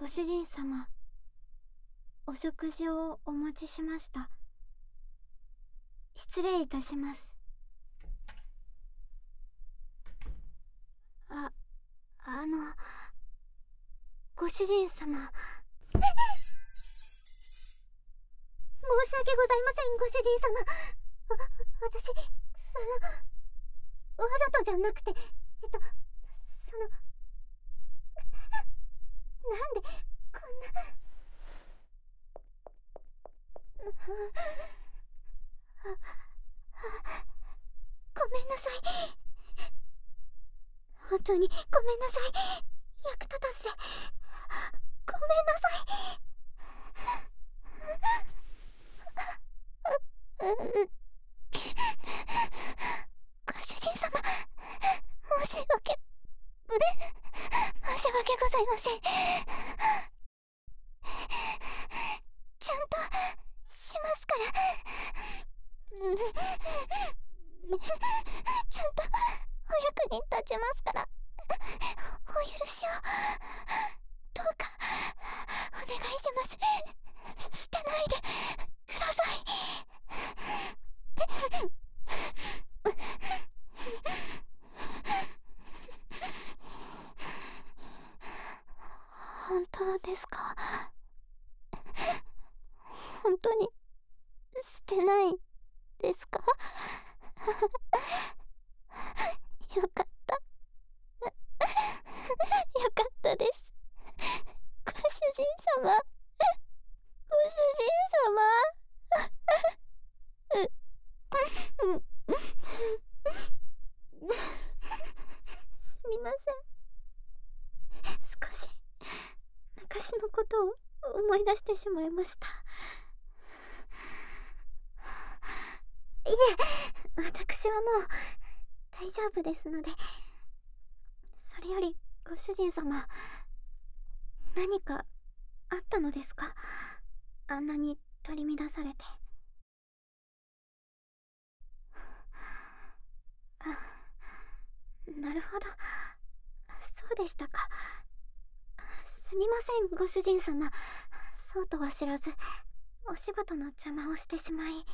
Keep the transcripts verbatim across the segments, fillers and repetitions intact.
ご主人様、お食事をお持ちしました。失礼いたします。あ、あの、ご主人様。申し訳ございません、ご主人様。わ、私、その、わざとじゃなくて、えっと、その、なんで、こんな。ごめんなさい。本当にごめんなさい。役立たずでごめんなさい。ご主人様、申し訳申し訳ございません。ちゃんとしますから。ちゃんとお役に立ちますから、お許しをどうかお願いします。捨てないでください。本当ですか？本当に捨てないですか？よかった。よかったです。ご主人様。ご主人様。う、う、すみません。少し昔のことを思い出してしまいました。いえ、私はもう大丈夫ですので。それよりご主人様、何かあったのですか？あんなに取り乱されて。あ、なるほど、そうでしたか。すみません、ご主人様。そうとは知らず、お仕事の邪魔をしてしまい。い、い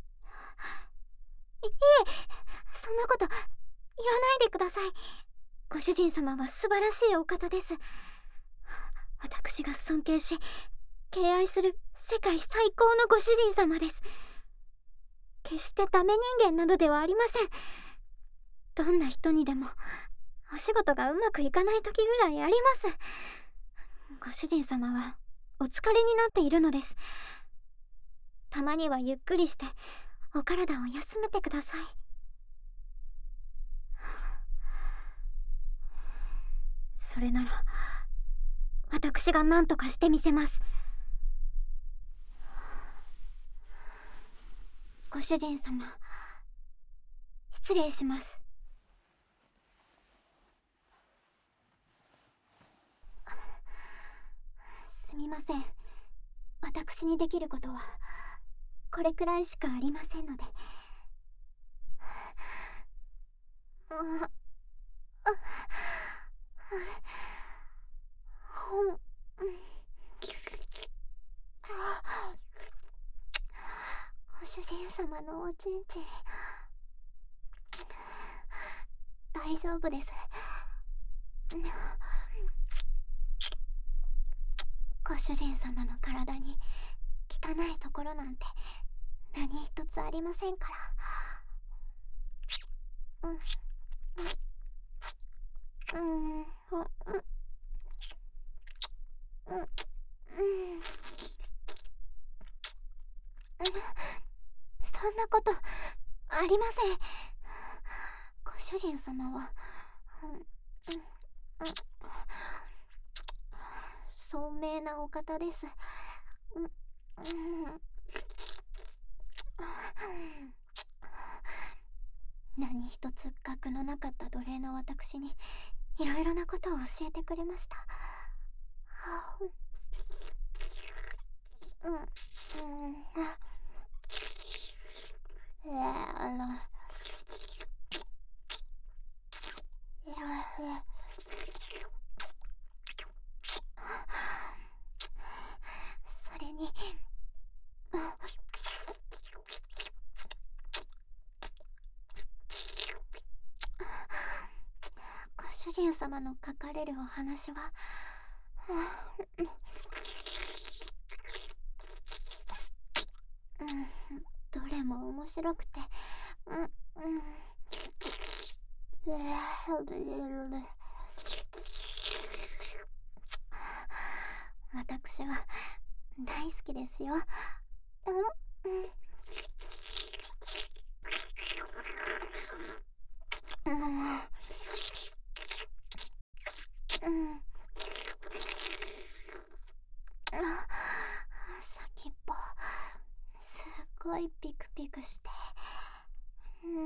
え、そんなこと言わないでください。ご主人様は素晴らしいお方です。私が尊敬し敬愛する世界最高のご主人様です。決してダメ人間などではありません。どんな人にでもお仕事がうまくいかない時ぐらいあります。ご主人様はお疲れになっているのです。たまにはゆっくりしてお体を休めてください。それなら私が何とかしてみせます。ご主人様、失礼します。すみません。私にできることはこれくらいしかありませんので。ああ、ほん、ご主人様のおちんちん大丈夫です。ご主人様の体に汚いところなんて何一つありませんから。うん、うん、うん、うん、うん、うん、そんなことありません。ご主人様は、うん、うん、聡明なお方です。うん、うん、何一つ学のなかった奴隷の私にいろいろなことを教えてくれました。うん、うん、えあの主人様の書かれるお話は、うん、どれも面白くて、うん、うん、私は大好きですよ。うん、うん、うん、あ、先っぽすっごいピクピクして、うーん、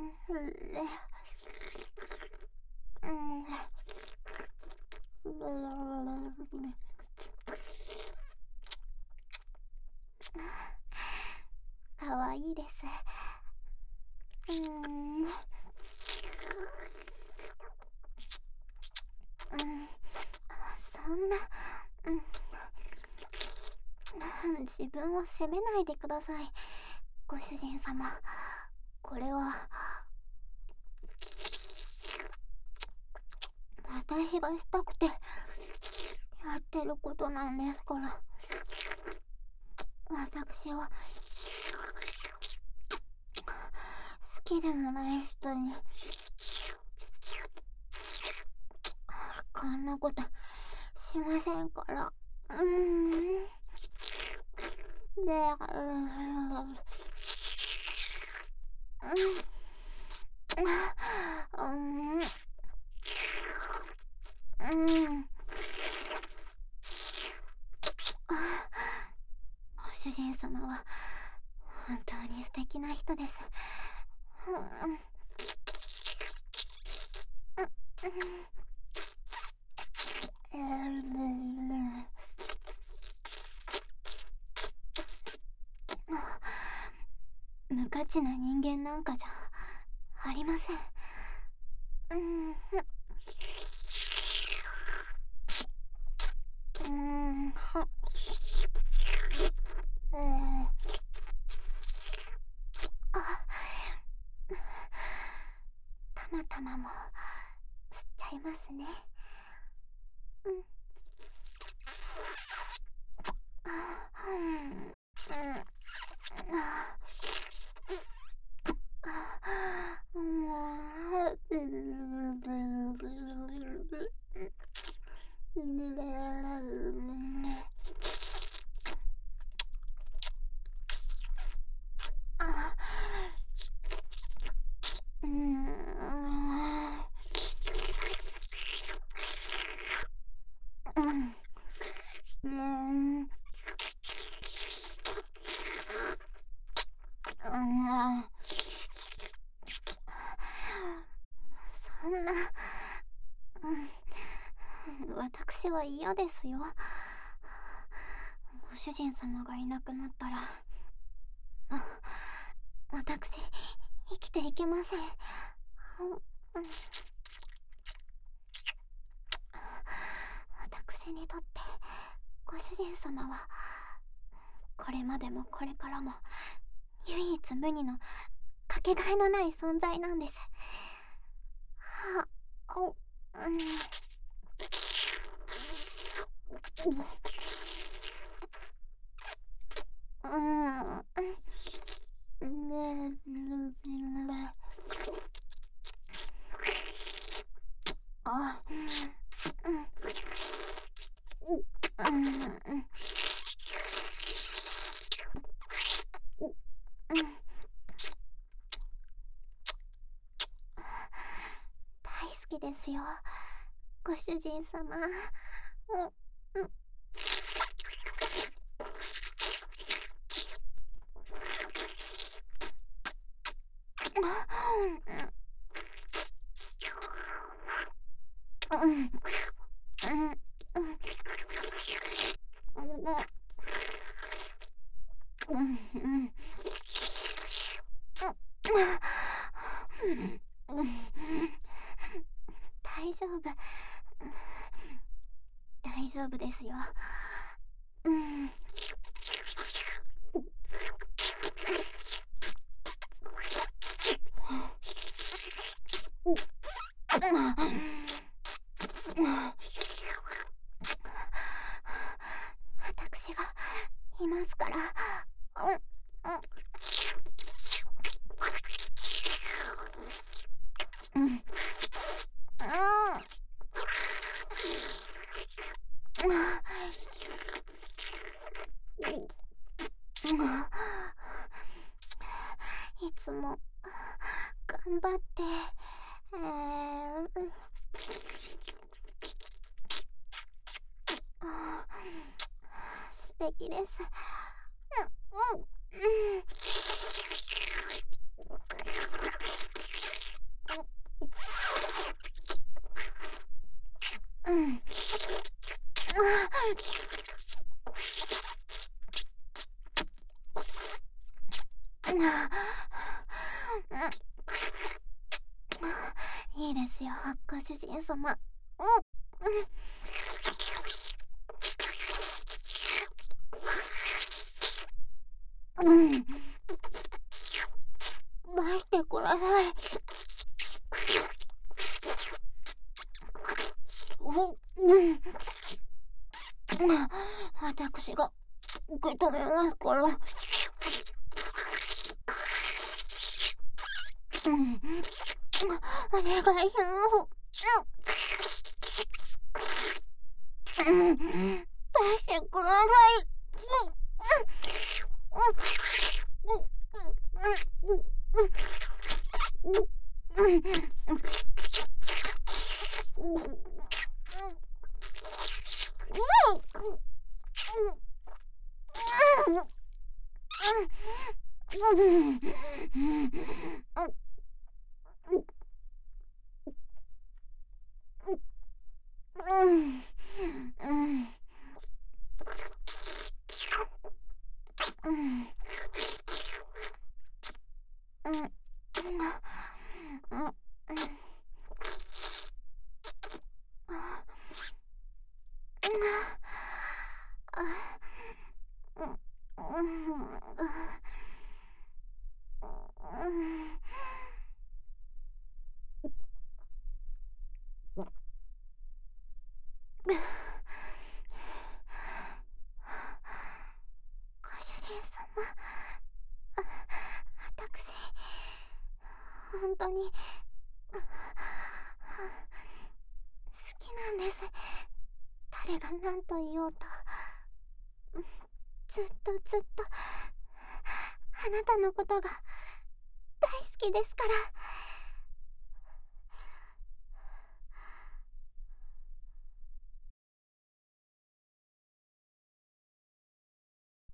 うん、かわいいです。うーん、うん、そんな、うん、自分を責めないでください、ご主人様。これは私がしたくてやってることなんですから。私は好きでもない人にこんなことしませんから。うーん、で、うーん、うん、うん、ご主人様は本当に素敵な人です。うん、うん、無価値な人間なんかじゃありません。うん、うん、うん、あ、たまたまも吸っちゃいますね。うん、あ、うん、うん、あ、うんうん、うん、うんそんな、うん、私は嫌ですよ。ご主人様がいなくなったら、あ、私生きていけません。うん、私にとってご主人様はこれまでもこれからも唯一無二のかけがえのない存在なんです。は、お、うん、うん、うん、ねえ、ねあ、うん、うん、うん、うん、大好きですよ、ご主人様。うん、うん、うん、うん、うん、うん、うん、大丈夫、大丈夫ですよ。うん、 うんうんいつも頑張って、えー、素敵です。うんうんうんいいですよ、ご主人様。うん、うん、出してください。うん、私が受け止めますから。うん、お願いします。うん、出してください。ご主人様、私本当に好きなんです。誰が何と言おうと、ずっとずっとあなたのことが大好きですから。